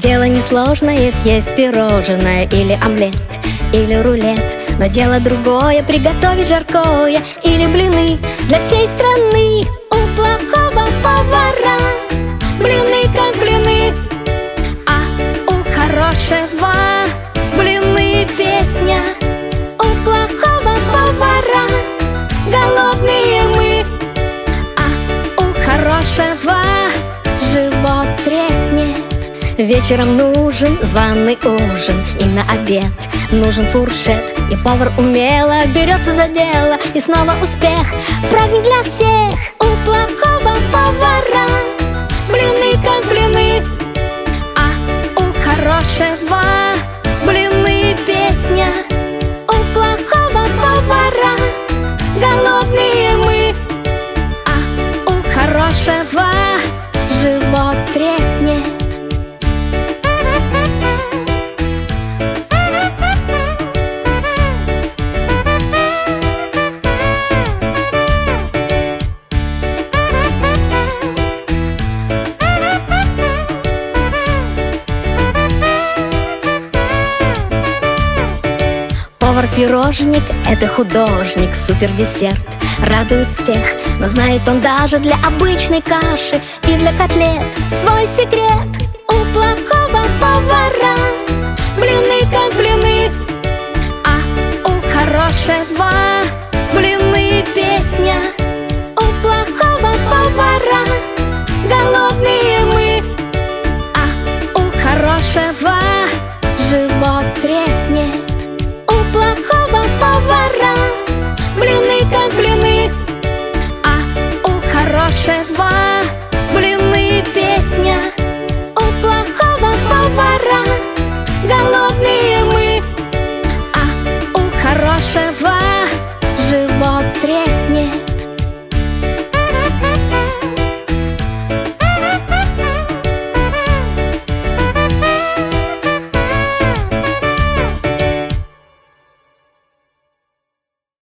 Дело несложное, съесть пирожное или омлет, или рулет. Но дело другое, приготовить жаркое или блины для всей страны. У плохого повара блины как блины, а у хорошего блины песня. У плохого повара голодные мы, а у хорошего живот треснет. Вечером нужен званый ужин, и на обед нужен фуршет. И повар умело берется за дело, и снова успех, праздник для всех. У плохого повара блины как блины, а у хорошего блины песня. У плохого повара голодные мы, а у хорошего живот треснет. Повар-пирожник – это художник, супердесерт, радует всех. Но знает он даже для обычной каши и для котлет свой секрет. У плохого повара блины как блины, а у хорошего блины песня.